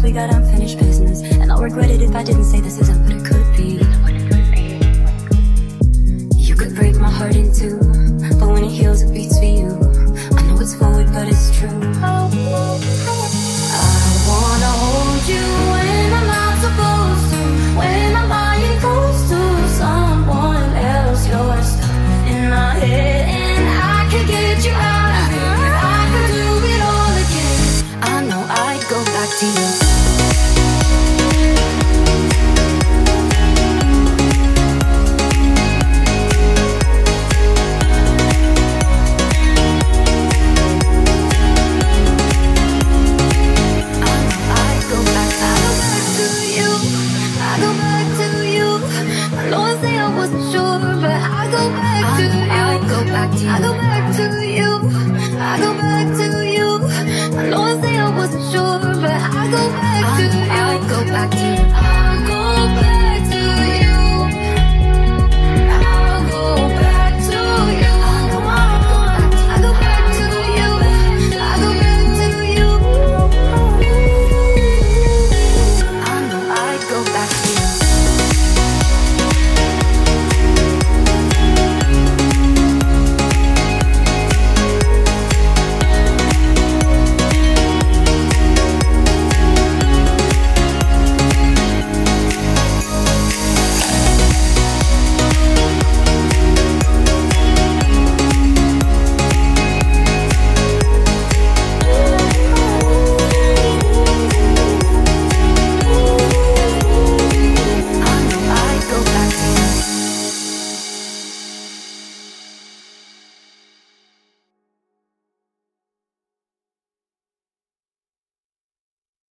we got unfinished business, and I'll regret it if I didn't say this isn't what it could be. You could break my heart in two, but when it heals it beats for you. I know it's forward but it's true. I wanna hold you when I'm not supposed to, when I'm lying close to someone else. You're stuck in my head and I can't get you out of it. If I could do it all again, I know I'd go back to you. I go back to you, I go back to you. I know I say I wasn't sure, but I go back to you, I go back to you.